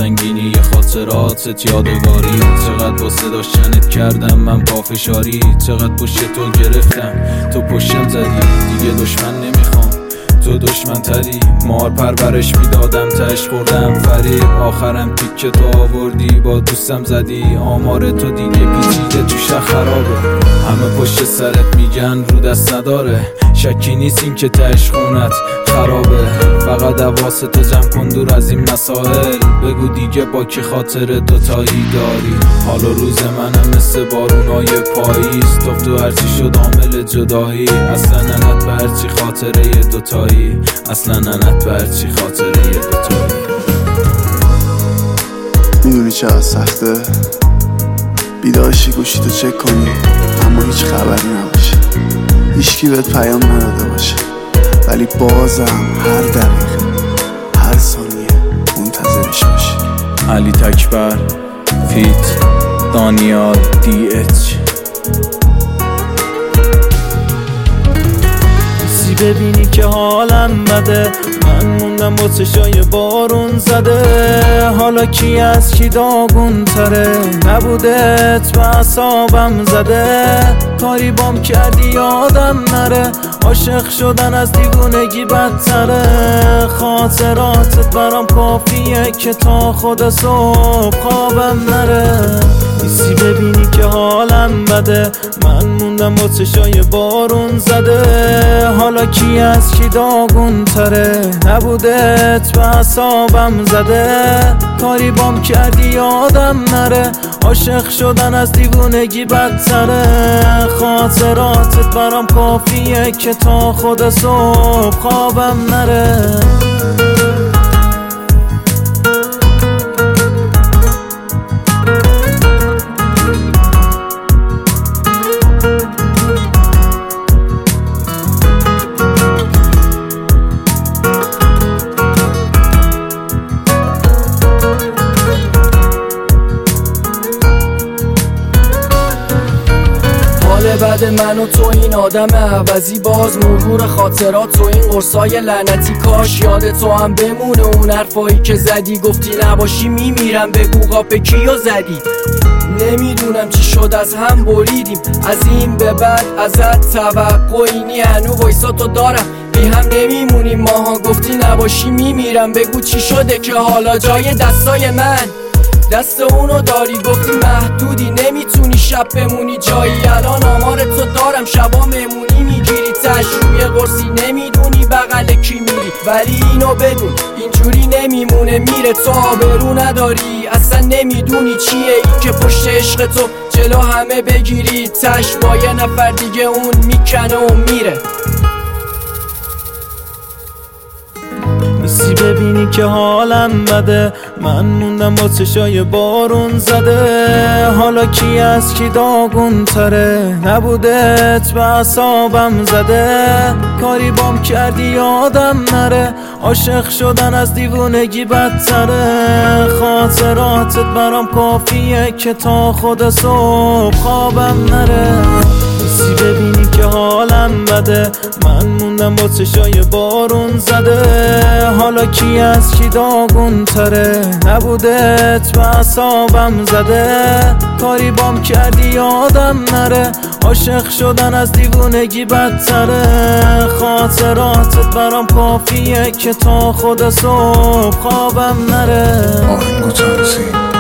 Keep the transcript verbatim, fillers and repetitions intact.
سنگینی خاطراتت یادگاری. چقدر با صدا شنت کردم من پافشاری، چقدر پشت تو گرفتم تو پشتم زدی. دیگه دشمن نمیخوام تو دشمن تری، مار پرورش میدادم تش خوردم فریب. آخرم تیکه تو آوردی با دوستم زدی، آمار تو دیگه پیچیده توش خرابه. همه پشت سرت میگن رو دست نداره، شکی نیست این که تش خونت خرابه. فقط حواس تو جمع کن دور از این مسائل، بگو دیگه با کی خاطر دوتایی داری. حال و روز منم مثل بارونای پاییز، توف تو هرچی شد عامل جدایی. اصلا ننت به هرچی خاطره دوتایی، اصلا ننت به هرچی خاطره دوتایی. میدونی چقدر سخته بیداشی گوشی تو چک کنی اما هیچ خبری نباشه، هیچکی بهت پیام نداده باشه، ولی بازم هر دقیقه هر ثانیه منتظرش باشی. علی تکبر فیت دانیال دی اچ. ببینی که حالم بده، من موندم با چشای بارون زده. حالا کی از کی داغون تره، نبودت به اعصابم زده. کاری بام کردی یادم نره، عاشق شدن از دیوونگی بدتره. خاطراتت برام کافیه که تا خود صبح خوابم نره. نیستی ببینی که حالم بده، من موندم با چشای بارون زده. حالا کی از کی داغون تره، نبودت به اعصابم زده. کاری بام کردی یادم نره، عاشق شدن از دیوونگی بدتره. خاطراتت برام کافیه که تا خود صبح خوابم نره. بعد من و تو این آدم عوضی، باز مرور خاطرات و این قرصای لعنتی. کاش یاد تو هم بمونه اون حرفایی که زدی، گفتی نباشی میمیرم، بگو قاپ کیو زدی. نمیدونم چی شد از هم بریدیم، از این به بعد ازت توقعی نی. هنو وایسا تو دارم بی هم نمیمونیم ماها، گفتی نباشی میمیرم، بگو چی شده که حالا جای دستای من دست اونو داری. گفتی محدودی نمیتونی شب بمونی جایی، الان آمار تو دارم شبا مهمونی میگیری. تش روی قرصی نمیدونی بغل کی میری، ولی اینو بدون اینجوری نمیمونه میره. تو آبرو نداری اصلا نمیدونی چیه این که پشت عشق تو جلو همه بگیری. تش با یه نفر دیگه اون میکنه و میره. نیستی ببینی که حالم بده، من موندم با چشای بارون زده. حالا کی از کی داغون تره، نبودت به اعصابم زده. کاری بام کردی یادم نره، عاشق شدن از دیوونگی بدتره. خاطراتت برام کافیه که تا خود صبح خوابم نره. نیستی ببینی که حالم بده، من موندم با چشای بارون زده. حالا کی از کی داغون تره، نبودت به اعصابم زده. کاری بام کردی یادم نره، عاشق شدن از دیوونگی بدتره. خاطراتت برام کافیه که تا خود صبح خوابم نره. آهنگو تنظیم